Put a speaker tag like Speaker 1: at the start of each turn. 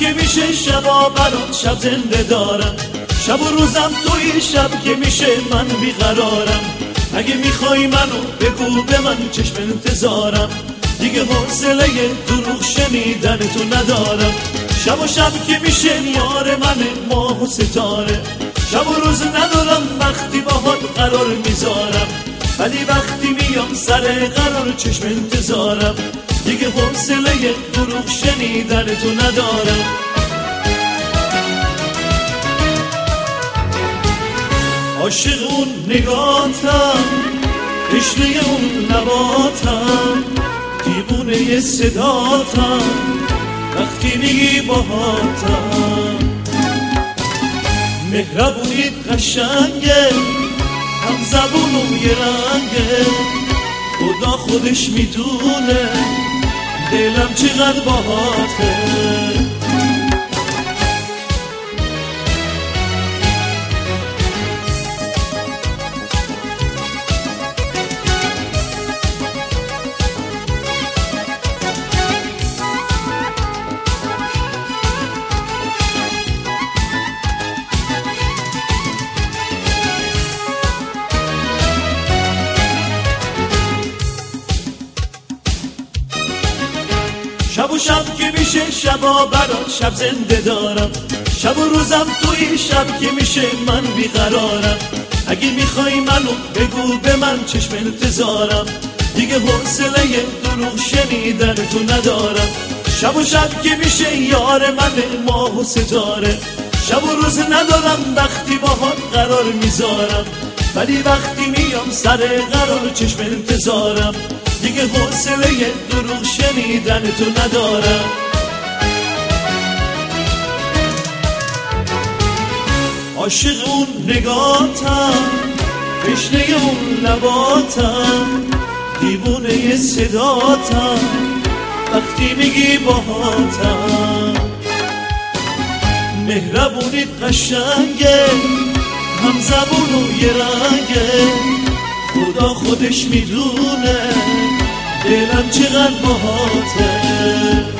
Speaker 1: که میشه شبا برات شب زنده دارم، شب و روزم توی شب که میشه من بیقرارم. اگه میخوای منو بگو به من چشم انتظارم، دیگه حوصله دروغ شنیدن تو ندارم. شب و شب که میشه یار من ماه و ستاره، شب و روز ندارم وقتی باهات قرار میذارم، ولی وقتی میام سر قرار چشم انتظارم، دیگه حوصله دروغ شنیدن تو ندارم. عاشق اون نگاتم، تشنه اون لباتم، دیوونه صداتم وقتی میگی باهاتم. مهربونیت قشنگه، هم زبون و یه رنگه، خدا خودش میدونه دلم چقدر باهاته. شب و شب که میشه شبا برات شب زنده دارم، شب و روزم توی شب که میشه من بیقرارم. اگه میخوای منو بگو به من چشم انتظارم، دیگه حوصله دروغ شنیدن تو ندارم. شب و شب که میشه یار من ماه و ستاره، شب و روز ندارم وقتی باهات قرار میذارم، ولی وقتی میام سر قرار چشم انتظارم، دیگه حوصله دروغ شنیدن تو ندارم. عاشق اون نگاتم، تشنه اون لباتم، دیوونه صداتم وقتی میگی باهاتم. مهربونیت قشنگه، هم زبون و یه رنگه، خدا خودش میدونه دلم چقدر باهاته.